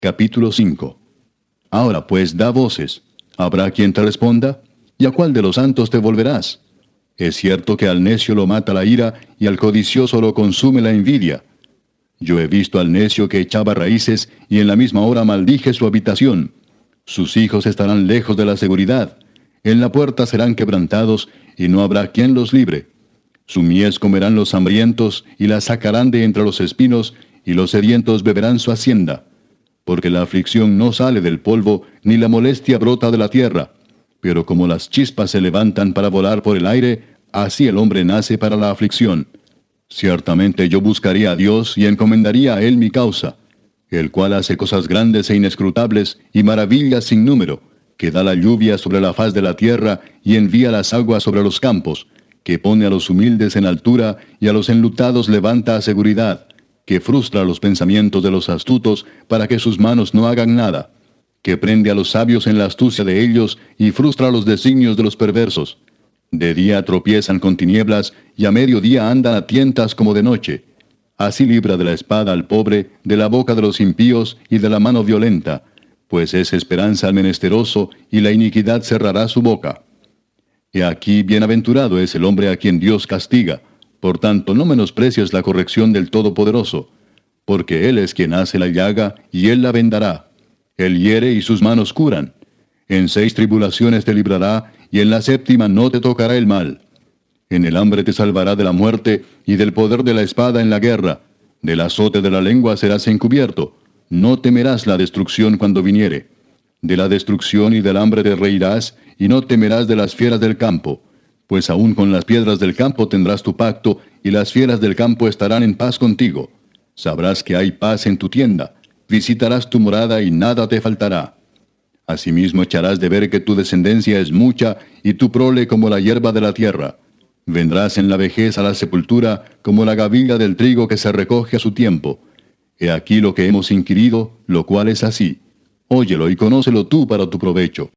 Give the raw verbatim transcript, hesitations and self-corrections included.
Capítulo cinco. Ahora pues da voces. ¿Habrá quien te responda? ¿Y a cuál de los santos te volverás? Es cierto que al necio lo mata la ira, y al codicioso lo consume la envidia. Yo he visto al necio que echaba raíces, y en la misma hora maldije su habitación. Sus hijos estarán lejos de la seguridad. En la puerta serán quebrantados, y no habrá quien los libre. Su mies comerán los hambrientos, y la sacarán de entre los espinos, y los sedientos beberán su hacienda. Porque la aflicción no sale del polvo, ni la molestia brota de la tierra. Pero como las chispas se levantan para volar por el aire, así el hombre nace para la aflicción. Ciertamente yo buscaría a Dios y encomendaría a Él mi causa, el cual hace cosas grandes e inescrutables y maravillas sin número, que da la lluvia sobre la faz de la tierra y envía las aguas sobre los campos, que pone a los humildes en altura y a los enlutados levanta a seguridad, que frustra los pensamientos de los astutos para que sus manos no hagan nada, que prende a los sabios en la astucia de ellos y frustra los designios de los perversos. De día tropiezan con tinieblas y a mediodía andan a tientas como de noche. Así libra de la espada al pobre, de la boca de los impíos y de la mano violenta, pues es esperanza al menesteroso y la iniquidad cerrará su boca. He aquí bienaventurado es el hombre a quien Dios castiga. Por tanto, no menosprecies la corrección del Todopoderoso, porque Él es quien hace la llaga, y Él la vendará. Él hiere y sus manos curan. En seis tribulaciones te librará, y en la séptima no te tocará el mal. En el hambre te salvará de la muerte, y del poder de la espada en la guerra. Del azote de la lengua serás encubierto. No temerás la destrucción cuando viniere. De la destrucción y del hambre te reirás, y no temerás de las fieras del campo. Pues aún con las piedras del campo tendrás tu pacto, y las fieras del campo estarán en paz contigo. Sabrás que hay paz en tu tienda. Visitarás tu morada y nada te faltará. Asimismo echarás de ver que tu descendencia es mucha, y tu prole como la hierba de la tierra. Vendrás en la vejez a la sepultura, como la gavilla del trigo que se recoge a su tiempo. He aquí lo que hemos inquirido, lo cual es así. Óyelo y conócelo tú para tu provecho.